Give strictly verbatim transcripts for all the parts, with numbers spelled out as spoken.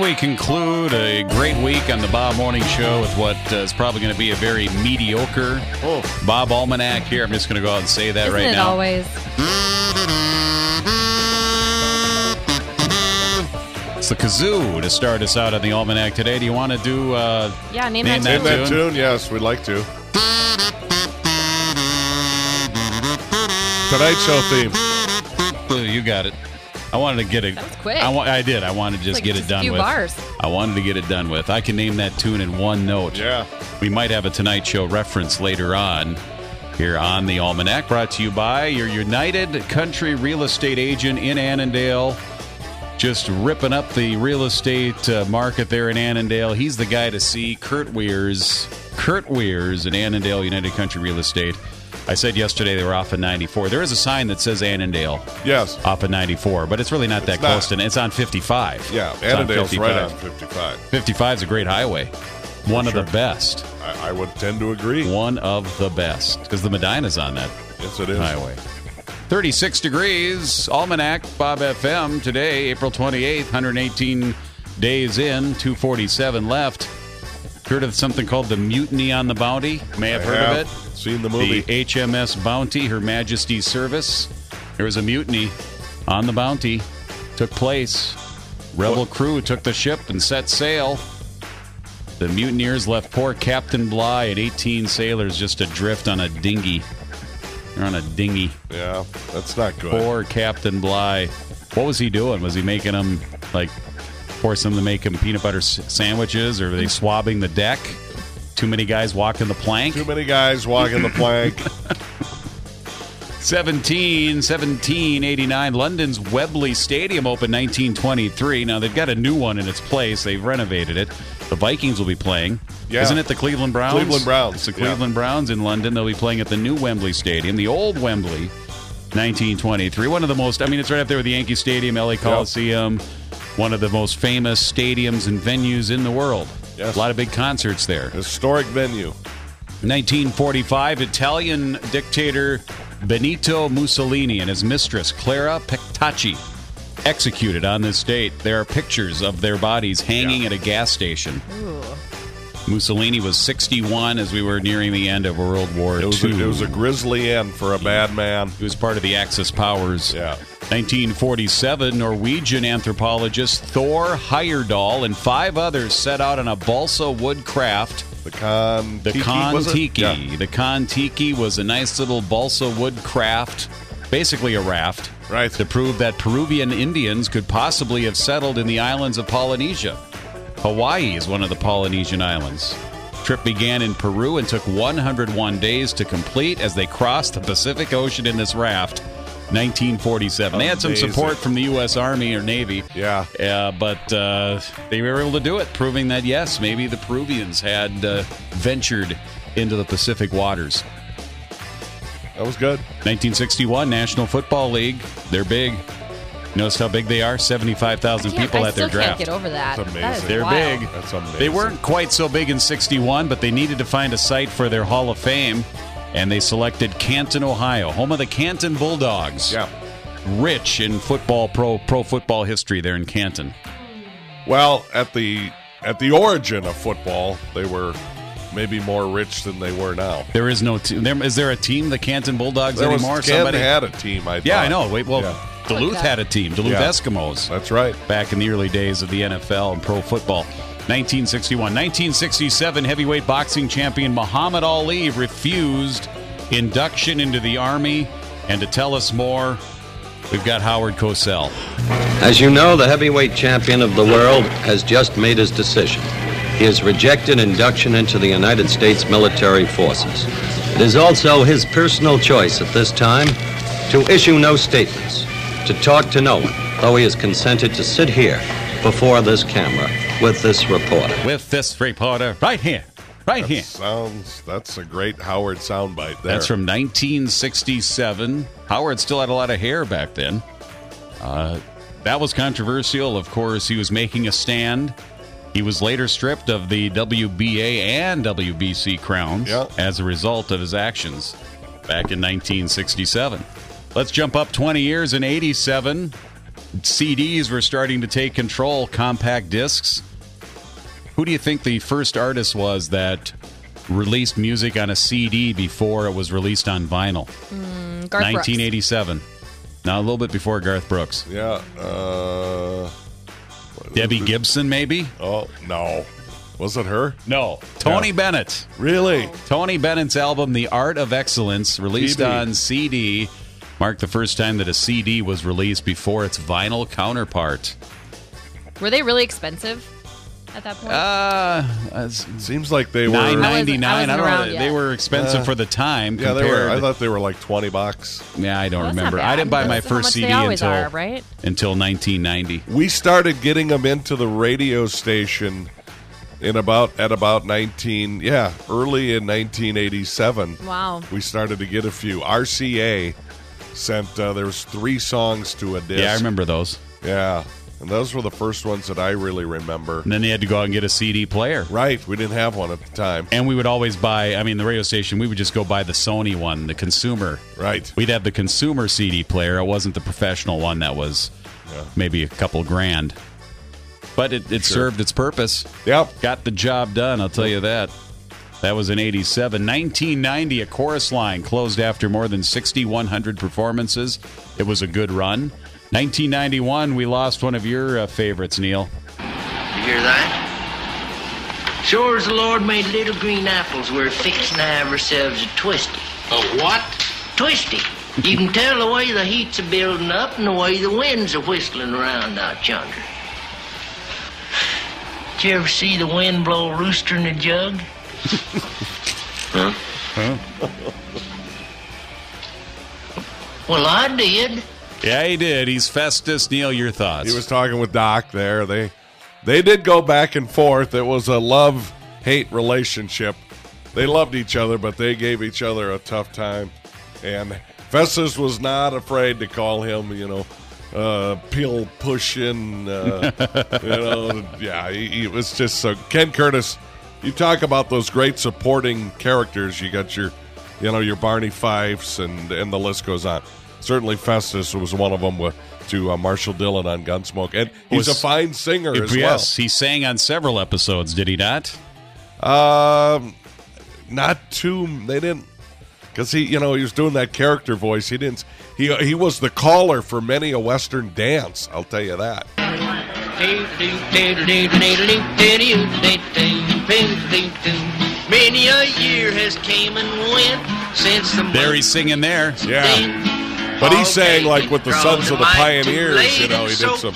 And we conclude a great week on the Bob Morning Show with what uh, is probably going to be a very mediocre oh. Bob Almanac here. I'm just going to go out and say that Isn't right it now. Always. It's the kazoo to start us out on the Almanac today. Do you want to do uh, yeah, name, name that, that, tune. Name that tune? Yes, we'd like to. Tonight Show theme. You got it. I wanted to get it. That was quick. I, wa- I did. I wanted to just like get just it done a few with. Bars. I wanted to get it done with. I can name that tune in one note. Yeah. We might have a Tonight Show reference later on here on the Almanac, brought to you by your United Country real estate agent in Annandale. Just ripping up the real estate uh, market there in Annandale. He's the guy to see. Kurt Weirs. Kurt Weirs at Annandale United Country Real Estate. I said yesterday they were off of ninety-four. There is a sign that says Annandale. Yes. Off of ninety-four, but it's really not that it's close not. to it. It's on fifty-five. Yeah, it's Annandale's on right on fifty-five. fifty-five is a great highway. One sure. of the best. I, I would tend to agree. One of the best. Because the Medina's on that yes, it is. highway. thirty-six degrees. Almanac, Bob F M. Today, April twenty-eighth, one hundred eighteen days in, two forty-seven left. Heard of something called the Mutiny on the Bounty? May have I heard have of it. Seen the movie. The H M S Bounty, Her Majesty's Service. There was a mutiny on the Bounty. Took place. Rebel what? crew took the ship and set sail. The mutineers left poor Captain Bligh and eighteen sailors just adrift on a dinghy. They're on a dinghy. Yeah, that's not good. Poor Captain Bligh. What was he doing? Was he making them, like, force them to make him peanut butter s- sandwiches, or were they swabbing the deck? Too many guys walking the plank? Too many guys walking the plank. seventeen, seventeen eighty-nine. London's Wembley Stadium opened nineteen twenty-three. Now, they've got a new one in its place. They've renovated it. The Vikings will be playing. Yeah. Isn't it the Cleveland Browns? Cleveland Browns. It's the Cleveland yeah. Browns in London. They'll be playing at the new Wembley Stadium. The old Wembley, nineteen twenty-three. One of the most, I mean, it's right up there with the Yankee Stadium, L A Coliseum. Yep. One of the most famous stadiums and venues in the world. Yes. A lot of big concerts there. Historic venue. nineteen forty-five, Italian dictator Benito Mussolini and his mistress, Clara Petacci, executed on this date. There are pictures of their bodies hanging yeah. at a gas station. Ooh. Mussolini was sixty-one as we were nearing the end of World War it was Two. A, it was a grisly end for a bad man. He was part of the Axis powers. Yeah. nineteen forty-seven, Norwegian anthropologist Thor Heyerdahl and five others set out on a balsa wood craft. The Kon The Kon-Tiki. Yeah. The Kon-Tiki was a nice little balsa wood craft, basically a raft, right, to prove that Peruvian Indians could possibly have settled in the islands of Polynesia. Hawaii is one of the Polynesian islands. Trip began in Peru and took one hundred one days to complete as they crossed the Pacific Ocean in this raft. nineteen forty-seven. They had some Amazing. support from the U S Army or Navy. Yeah. Uh, but uh, they were able to do it, proving that, yes, maybe the Peruvians had uh, ventured into the Pacific waters. That was good. nineteen sixty-one, National Football League. They're big. Notice how big they are? seventy-five thousand people I at their still draft. can't get over that. That's amazing. That is They're wild. big. That's amazing. They weren't quite so big in sixty-one, but they needed to find a site for their Hall of Fame, and they selected Canton, Ohio, home of the Canton Bulldogs. Yeah. Rich in football, pro pro football history there in Canton. Well, at the at the origin of football, they were maybe more rich than they were now. There is no team. There, is there a team, the Canton Bulldogs, there anymore? Was, Canton Somebody had a team, I thought. Yeah, I know. Wait, well, yeah. Duluth had a team, Duluth yeah. Eskimos. That's right. Back in the early days of the N F L and pro football. nineteen sixty-one. nineteen sixty-seven, heavyweight boxing champion Muhammad Ali refused induction into the Army. And to tell us more, we've got Howard Cosell. As you know, the heavyweight champion of the world has just made his decision. He has rejected induction into the United States military forces. It is also his personal choice at this time to issue no statements, to talk to no one, though he has consented to sit here before this camera with this reporter. With this reporter right here, right that here. Sounds, that's a great Howard soundbite there. That's from nineteen sixty-seven. Howard still had a lot of hair back then. Uh, that was controversial. Of course, he was making a stand. He was later stripped of the W B A and W B C crowns yeah. as a result of his actions back in nineteen sixty-seven. Let's jump up twenty years in eighty-seven. C Ds were starting to take control, compact discs. Who do you think the first artist was that released music on a C D before it was released on vinyl? Mm, Garth nineteen eighty-seven. Brooks. Now, a little bit before Garth Brooks. Yeah. Uh, Debbie Gibson, maybe? Oh, no. Was it her? No. Tony Yeah. Bennett. Really? Oh. Tony Bennett's album, The Art of Excellence, released C D. on C D, marked the first time that a C D was released before its vinyl counterpart. Were they really expensive at that point? Uh, Seems like they were. nine I ninety wasn't- I nine. I, wasn't don't know. around They yet. were expensive Uh, for the time. Yeah, they compared, were. I thought they were like twenty bucks. Yeah, I don't Well, that's not remember. bad. I didn't buy my That's how first much C D they always until are, right? until nineteen ninety. We started getting them into the radio station in about at about nineteen. Yeah, early in nineteen eighty-seven. Wow. We started to get a few. R C A sent. Uh, there was three songs to a disc. Yeah, I remember those. Yeah, and those were the first ones that I really remember. And then they had to go out and get a C D player. Right, we didn't have one at the time. And we would always buy, I mean, the radio station, we would just go buy the Sony one, the consumer. Right. We'd have the consumer C D player. It wasn't the professional one that was Yeah. maybe a couple grand. But it, it Sure. served its purpose. Yep. Got the job done, I'll tell you that. That was in eighty-seven. nineteen ninety, a chorus line closed after more than sixty-one hundred performances. It was a good run. nineteen ninety-one, we lost one of your uh, favorites, Neil. You hear that? Sure as the Lord made little green apples, we're fixing to have ourselves a twisty. A what? Twisty. You can tell the way the heat's a building up and the way the winds are whistling around out yonder. Did you ever see the wind blow a rooster in a jug? Huh? Well, I did. Yeah, he did. He's Festus. Neil, your thoughts? He was talking with Doc there. They they did go back and forth. It was a love-hate relationship. They loved each other, but they gave each other a tough time. And Festus was not afraid to call him, you know, uh, pill pushing, uh, you know, yeah, he, he was just so. Ken Curtis, you talk about those great supporting characters. You got your, you know, your Barney Fifes, and and the list goes on. Certainly, Festus was one of them with, to uh, Marshall Dillon on Gunsmoke, and he's Was- a fine singer as Yes, he sang on several episodes, did he not? well. Um, not too. They didn't. Because he, you know, he was doing that character voice. He didn't. He he was the caller for many a Western dance. I'll tell you that. Many a year has came and went since the There he's singing there. Yeah. But he sang like with the Sons of the Pioneers. You know, he did some.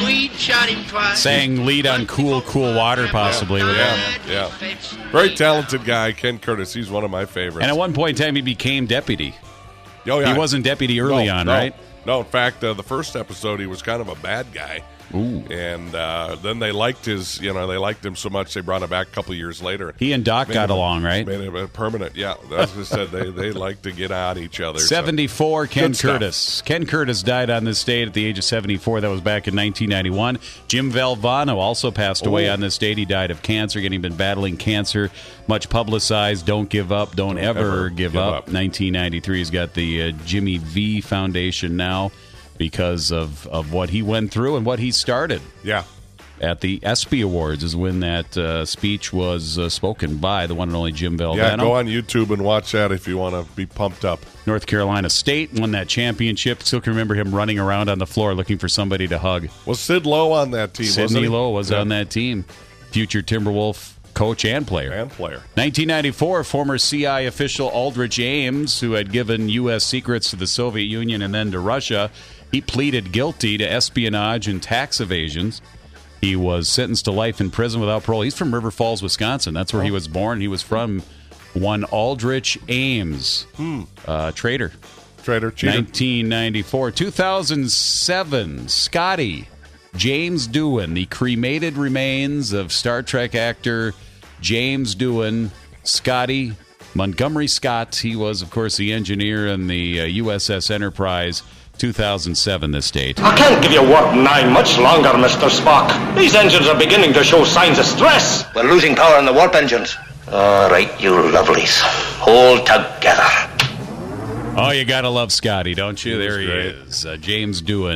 Sang lead on Cool, Cool Water, possibly. with that. Yeah, yeah. Very talented guy, Ken Curtis. He's one of my favorites. And at one point in time, he became deputy. Oh, yeah. He wasn't deputy early No, on, no. right? No, in fact, uh, the first episode, he was kind of a bad guy. Ooh. And uh, then they liked his, you know, they liked him so much they brought him back a couple years later. He and Doc Made got him- along, right? Made him a permanent, yeah. As I said, they, they like to get on each other. so. seventy-four, Ken Good stuff. Curtis. Ken Curtis died on this date at the age of seventy-four. That was back in nineteen ninety-one. Jim Valvano also passed away Oh. on this date. He died of cancer, getting been battling cancer. Much publicized. Don't give up. Don't, Don't ever, ever give, give up. up. nineteen ninety-three. He's got the uh, Jimmy V Foundation now because of, of what he went through and what he started. Yeah. At the ESPY Awards is when that uh, speech was uh, spoken by the one and only Jim Valvano. Yeah, go on YouTube and watch that if you want to be pumped up. North Carolina State won that championship. Still can remember him running around on the floor looking for somebody to hug. Was Sid Lowe on that team, wasn't Sidney he? Lowe was Yeah. on that team. Future Timberwolf coach and player. And player. nineteen ninety-four, former C I official Aldrich Ames, who had given U S secrets to the Soviet Union and then to Russia, he pleaded guilty to espionage and tax evasions. He was sentenced to life in prison without parole. He's from River Falls, Wisconsin. That's where he was born. He was from one Aldrich Ames, uh, traitor. Trader, cheater. nineteen ninety-four. two thousand seven, Scotty, James Doohan, the cremated remains of Star Trek actor James Doohan, Scotty, Montgomery Scott. He was, of course, the engineer in the uh, U S S Enterprise. two thousand seven, this date. I can't give you warp nine much longer, Mister Spock. These engines are beginning to show signs of stress. We're losing power in the warp engines. All right, you lovelies. Hold together. Oh, you gotta love Scotty, don't you? He was There he great. is. Uh, James Doohan.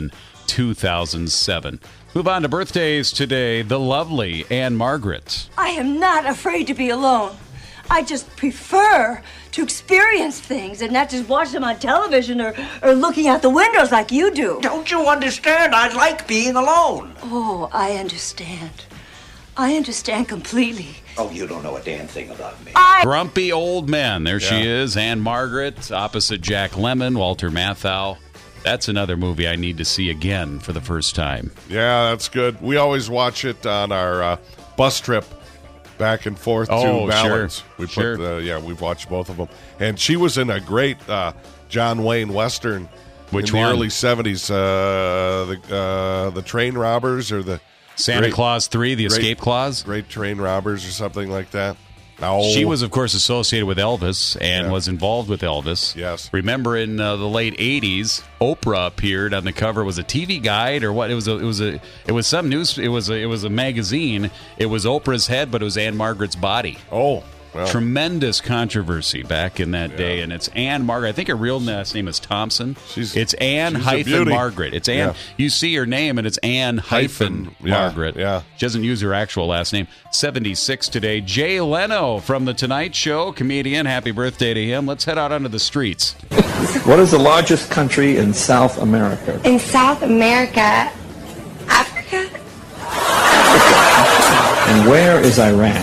two thousand seven. Move on to birthdays today. The lovely Anne Margaret. I am not afraid to be alone. I just prefer to experience things and not just watch them on television or, or looking out the windows like you do. Don't you understand? I like being alone. Oh, I understand. I understand completely. Oh, you don't know a damn thing about me. I... Grumpy old men. There she Yeah. is. Anne Margaret, opposite Jack Lemmon, Walter Matthau. That's another movie I need to see again for the first time. Yeah, that's good. We always watch it on our uh, bus trip back and forth Oh, to Balance. sure. We put Sure. the, yeah, we've watched both of them. And she was in a great uh, John Wayne Western Which in the one? early seventies. Uh, the uh, the Train Robbers or the Santa Great- Claus three, The Great- Escape Clause. Great Train Robbers or something like that. No. She was, of course, associated with Elvis and Yeah. was involved with Elvis. Yes. Remember, in uh, the late eighties, Oprah appeared on the cover. Was a T V guide or what? It was a. It was a. It was some news. It was a. It was a magazine. It was Oprah's head, but it was Anne Margaret's body. Oh, well. Tremendous controversy back in that day, and it's Anne Margaret. I think her real last name is Thompson. She's- it's Anne she's a hyphen beauty. Margaret. It's Anne. Yeah. You see her name, and it's Anne hyphen, Hyphen, yeah, Margaret. yeah. She doesn't use her actual last name. seventy-six today. Jay Leno from The Tonight Show, comedian. Happy birthday to him. Let's head out onto the streets. What is the largest country in South America? In South America, Africa? And where is Iraq?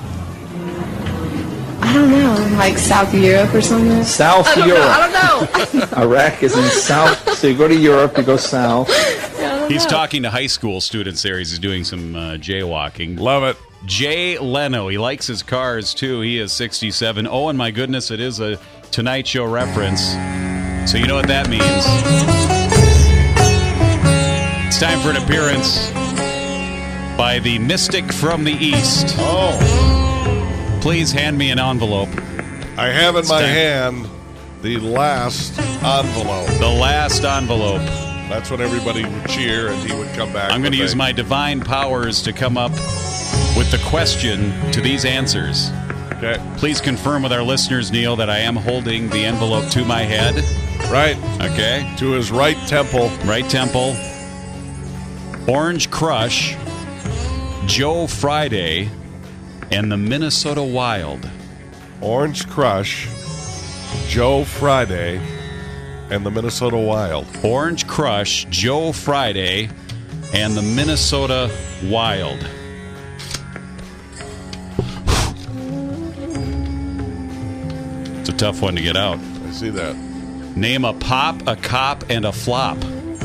I don't know, like South Europe or something? South I don't Europe. know, I don't know. Iraq is in South. So you go to Europe, you go south. He's talking to high school students there. He's doing some uh, jaywalking. Love it. Jay Leno. He likes his cars, too. He is sixty-seven. Oh, and my goodness, it is a Tonight Show reference. So you know what that means. It's time for an appearance by the Mystic from the East. Oh. Please hand me an envelope. I have in It's my time. hand the last envelope. The last envelope. That's when everybody would cheer and he would come back. I'm going to with use a- my divine powers to come up with the question to these answers. Okay. Please confirm with our listeners, Neil, that I am holding the envelope to my head. Right. Okay. To his right temple. Right temple. Orange Crush, Joe Friday, and the Minnesota Wild. Orange Crush, Joe Friday, and the Minnesota Wild. Orange Crush, Joe Friday, and the Minnesota Wild. It's a tough one to get out. I see that. Name a pop, a cop, and a flop.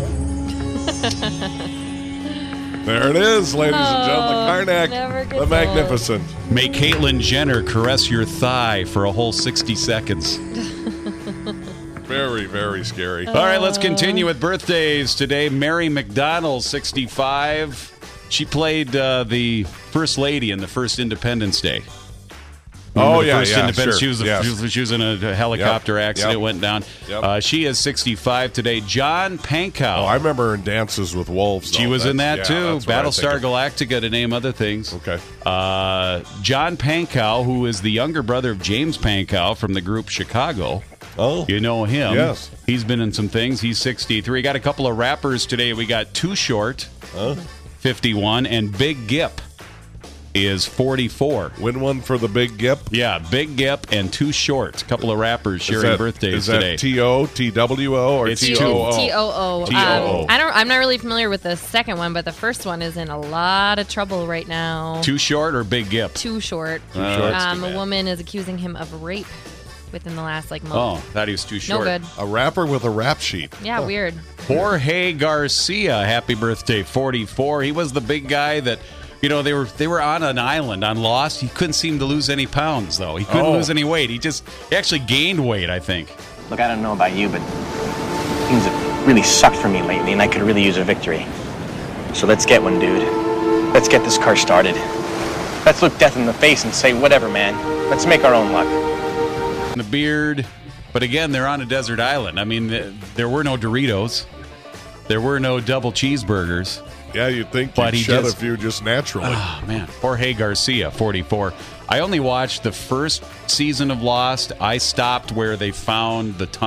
There it is, ladies and gentlemen. The never Karnak, gets the Magnificent. Make Caitlyn Jenner caress your thigh for a whole sixty seconds. Very, very scary. All right, let's continue with birthdays today. Mary McDonnell, sixty-five. She played uh, the First Lady in the first Independence Day. Remember Oh, the yeah, first yeah, Independence? sure. She was, a, Yes. she was she was in a helicopter Yep, accident, yep. went down. Yep. Uh, she is sixty-five today. John Pankow. Oh, I remember her in Dances with Wolves. She though. was in that That's- yeah, too. that's what I Battlestar think of. Galactica, to name other things. Okay. Uh, John Pankow, who is the younger brother of James Pankow from the group Chicago. Oh. You know him. Yes. He's been in some things. He's sixty-three. Got a couple of rappers today. We got Too Short, Huh? fifty-one, and Big Gip is forty-four. Win one for the Big Gip. Yeah, Big Gip and Too Short. A couple of rappers sharing is that, birthdays is that today. T O, T W O, or It's T two. O O? T O O. T O O. Um, I don't. I'm not really familiar with the second one, but the first one is in a lot of trouble right now. Too Short or Big Gip? Too short. Too short. Um, Too a bad. woman is accusing him of rape within the last like month. Oh, thought he was too no short. good. A rapper with a rap sheet. Yeah, weird. Jorge Garcia, happy birthday, forty-four. He was the big guy that, you know, they were they were on an island on Lost. He couldn't seem to lose any pounds, though. He couldn't Oh. lose any weight. He just he actually gained weight, I think. Look, I don't know about you, but things have really sucked for me lately, and I could really use a victory. So let's get one, dude. Let's get this car started. Let's look death in the face and say, whatever, man. Let's make our own luck. The beard. But again, they're on a desert island. I mean, th- there were no Doritos. There were no double cheeseburgers. Yeah, you'd think But you'd he shed just- a few just naturally. Oh, man. Jorge Garcia, forty-four. I only watched the first season of Lost. I stopped where they found the tunnel.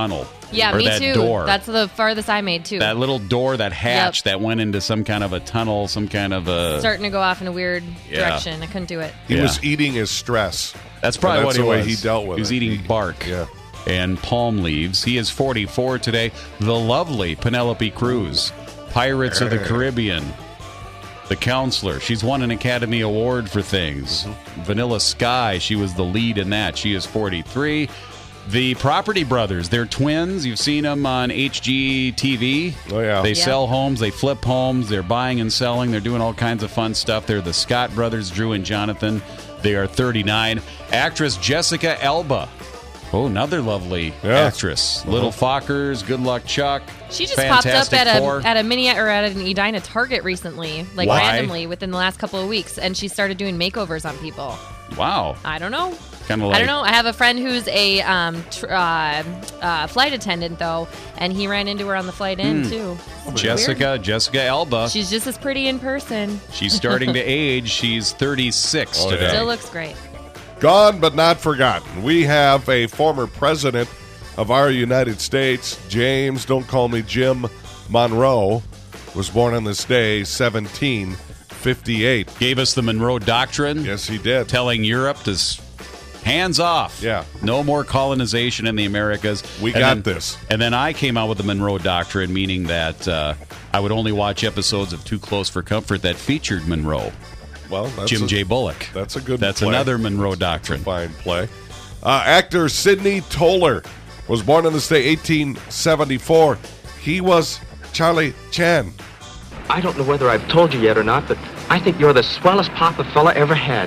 Yeah, or me that too. door. That's the farthest I made too. That little door, that hatch Yep. that went into some kind of a tunnel, some kind of a... Starting to go off in a weird Yeah. direction. I couldn't do it. He Yeah. was eating his stress. That's probably And what that's he the way was. he dealt with He was it. eating He- bark yeah. and palm leaves. He is forty-four today. The lovely Penelope Cruz, Pirates of the Caribbean, The Counselor. She's won an Academy Award for things. Mm-hmm. Vanilla Sky, she was the lead in that. She is forty-three. The Property Brothers, they're twins. You've seen them on H G T V. Oh, yeah. They Yeah. sell homes, they flip homes, they're buying and selling, they're doing all kinds of fun stuff. They're the Scott brothers, Drew and Jonathan. They are thirty-nine. Actress Jessica Alba. Oh, another lovely Yeah. actress. Little Fockers, Good Luck Chuck. She just Fantastic popped up at Four. a at a mini or at an Edina Target recently, like Why? randomly within the last couple of weeks, and she started doing makeovers on people. Wow. I don't know. Kind of like I don't know. I have a friend who's a um, tr- uh, uh, flight attendant though, and he ran into her on the flight in Hmm. too. It's Jessica, weird. Jessica Alba. She's just as pretty in person. She's starting to age. She's thirty-six Oh, today. Still looks great. Gone but not forgotten. We have a former president of our United States, James, don't call me Jim, Monroe, was born on this day, seventeen fifty-eight. Gave us the Monroe Doctrine. Yes, he did. Telling Europe to s- hands off. Yeah. No more colonization in the Americas. We And got then- this. And then I came out with the Monroe Doctrine, meaning that uh, I would only watch episodes of Too Close for Comfort that featured Monroe. Well, that's Jim a, J. Bullock. That's a good That's play. another Monroe Doctrine. Fine play. Uh, actor Sidney Toller was born on this day, eighteen seventy-four. He was Charlie Chan. I don't know whether I've told you yet or not, but I think you're the swellest papa fella ever had.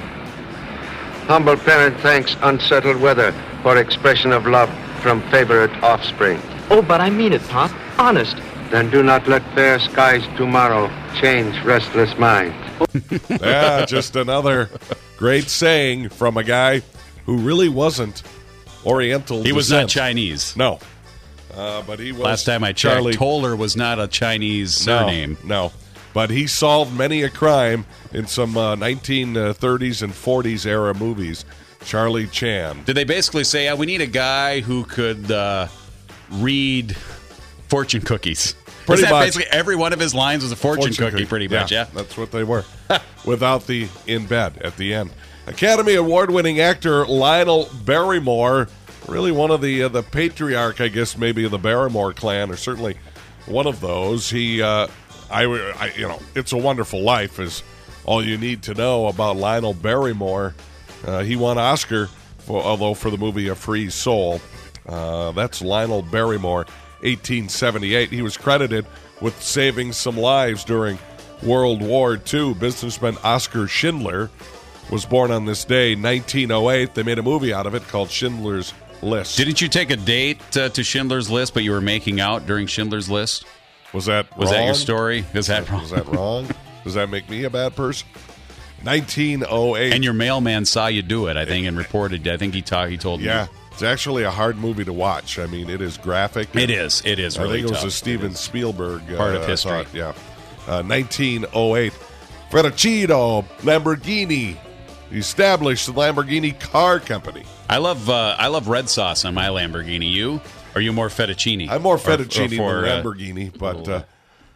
Humble parent thanks unsettled weather for expression of love from favorite offspring. Oh, but I mean it, Pop. Honest. Then do not let fair skies tomorrow change restless mind. Yeah, just another great saying from a guy who really wasn't Oriental. He was descent. not Chinese. No. Uh, but he was. Last time I checked, Charlie Toller was not a Chinese No, surname. No, but he solved many a crime in some uh, nineteen thirties and forties era movies. Charlie Chan. Did they basically say, yeah, we need a guy who could uh, read fortune cookies? Pretty Was that much. basically every one of his lines was a fortune, Fortune cookie, cookie. pretty much, yeah. That's what they were. Without the in bed at the end. Academy Award winning actor Lionel Barrymore, really one of the uh, the patriarch, I guess, maybe of the Barrymore clan, or certainly one of those. He, uh, I, I, you know, It's a Wonderful Life is all you need to know about Lionel Barrymore. Uh, he won Oscar, for, although for the movie A Free Soul. Uh, that's Lionel Barrymore, eighteen seventy-eight. He was credited with saving some lives during World War Two. Businessman Oscar Schindler was born on this day, nineteen oh eight. They made a movie out of it called Schindler's List. Didn't you take a date uh, to Schindler's List, but you were making out during Schindler's List? Was that Was wrong? that your story? Is that wrong? Was that wrong? Does that make me a bad person? nineteen oh eight. And your mailman saw you do it, I think, and reported. I think he ta- he told me. Yeah, it's actually a hard movie to watch. I mean, it is graphic. It is. It is really I think it was tough. a Steven Spielberg Part uh, of history. thought, yeah, uh, nineteen oh eight. Ferracino Lamborghini established the Lamborghini car company. I love uh, I love red sauce on my Lamborghini. You? Are you more fettuccine? I'm more Or- or fettuccine for, than uh, Lamborghini, but uh,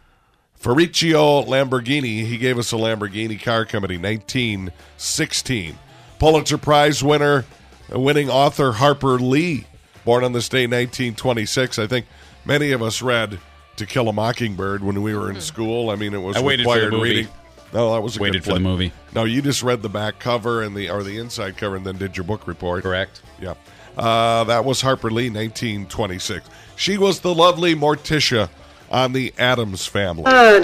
Ferruccio Lamborghini, he gave us a Lamborghini car company, nineteen sixteen. Pulitzer Prize winner, uh, winning author Harper Lee, born on this day, nineteen twenty-six. I think many of us read To Kill a Mockingbird when we were in school. I mean, it was I waited for the required movie. reading. No, that was a Waited good for the flick. movie. No, you just read the back cover and the or the inside cover, and then did your book report. Correct. Yeah. Uh, that was Harper Lee, nineteen twenty-six. She was the lovely Morticia on the Addams Family.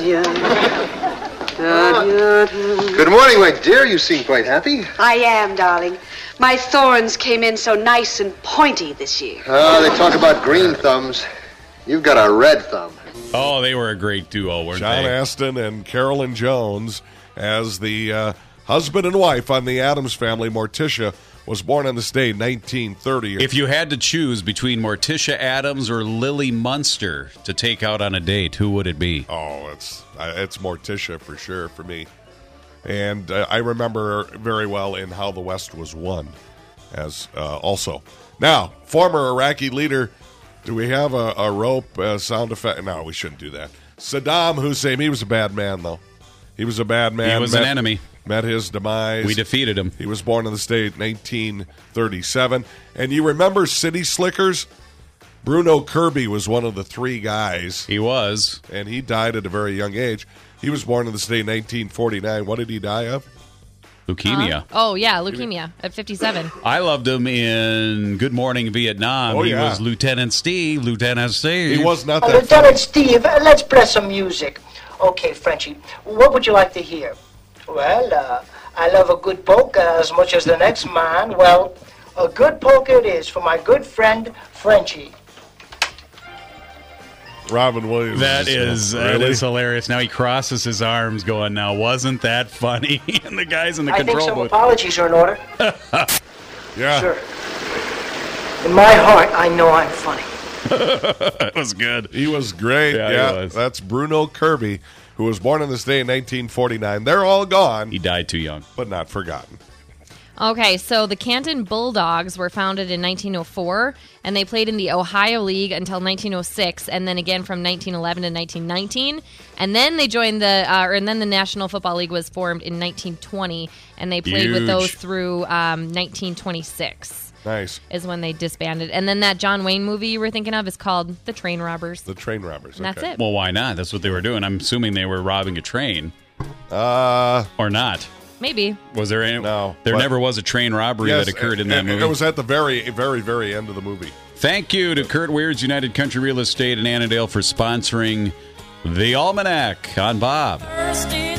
Good morning, my dear. You seem quite happy. I am, darling. My thorns came in so nice and pointy this year. Oh, they talk about green thumbs. You've got a red thumb. Oh, they were a great duo, weren't John they? Astin and Carolyn Jones as the uh, husband and wife on the Addams Family. Morticia was born on this day, nineteen thirty. If you had to choose between Morticia Addams or Lily Munster to take out on a date, who would it be? Oh, it's uh, it's Morticia for sure for me. And uh, I remember very well in How the West Was Won as uh, also. Now, former Iraqi leader Do we have a, a rope uh, sound effect? No, we shouldn't do that. Saddam Hussein, he was a bad man, though. He was a bad man. He was met, an enemy. Met his demise. We defeated him. He was born in the state in nineteen thirty-seven. And you remember City Slickers? Bruno Kirby was one of the three guys. He was. And he died at a very young age. He was born in the state in nineteen forty-nine. What did he die of? Leukemia. Uh, oh, yeah, leukemia at fifty-seven. I loved him in Good Morning Vietnam. Oh, he yeah. was Lieutenant Steve. Lieutenant Steve. He was not Uh, that Lieutenant funny. Steve, uh, let's play some music. Okay, Frenchie, what would you like to hear? Well, uh, I love a good polka as much as the next man. Well, a good polka it is for my good friend, Frenchie. Robin Williams. That is that Really? is hilarious. Now he crosses his arms, going, "Now wasn't that funny?" And the guys in the I think control some booth. apologies are in order. Yeah. Sure. In my heart, I know I'm funny. That was good. He was great. Yeah, Yeah, he was. That's Bruno Kirby, who was born in this day in nineteen forty-nine. They're all gone, He died too young. but not forgotten. Okay, so the Canton Bulldogs were founded in nineteen oh four, and they played in the Ohio League until nineteen oh six, and then again from nineteen eleven to nineteen nineteen, and then they joined the, uh, and then the National Football League was formed in nineteen twenty, and they played with Huge. those through um, nineteen twenty-six. Nice. Is when they disbanded, and then that John Wayne movie you were thinking of is called The Train Robbers. The Train Robbers. And that's okay. it. Well, why not? That's what they were doing. I'm assuming they were robbing a train, Uh, or not. Maybe. Was there any? No, There but- never was a train robbery yes, that occurred in it- that it- movie. It was at the very, very, very end of the movie. Thank you to Kurt Weird's United Country Real Estate in Annandale for sponsoring the Almanac on Bob. Thirsty